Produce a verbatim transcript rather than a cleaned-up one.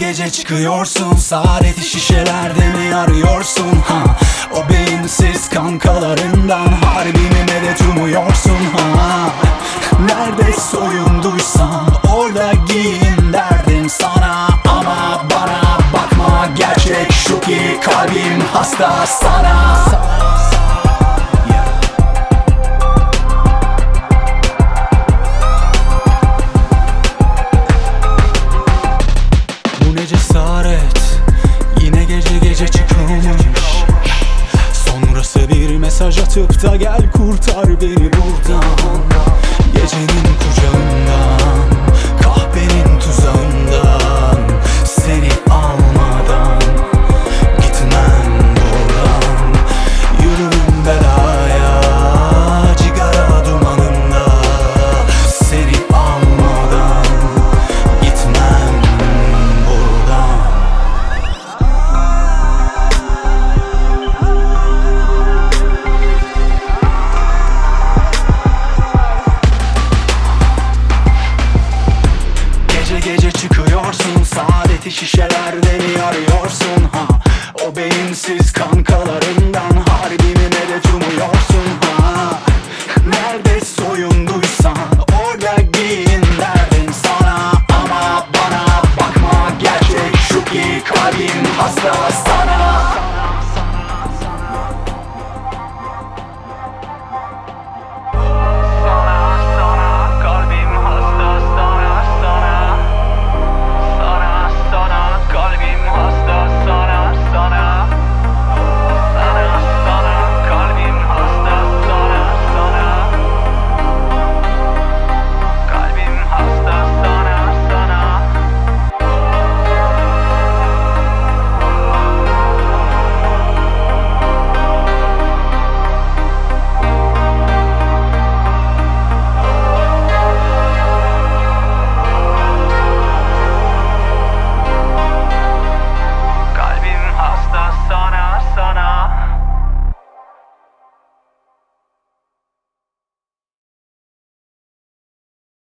gece çıkıyorsun, saadeti şişelerde mi arıyorsun ha? O beyinsiz kankalarından harbi mi medet umuyorsun ha? Nerede soyunduysan orada giyin derdim sana, ama bana bakma, gerçek şu ki kalbim hasta sana. Bu ne cesaret, yine gece gece çıkılmış. Sonrası bir mesaj atıp da gel kurtar beni buradan, gecenin kucağından.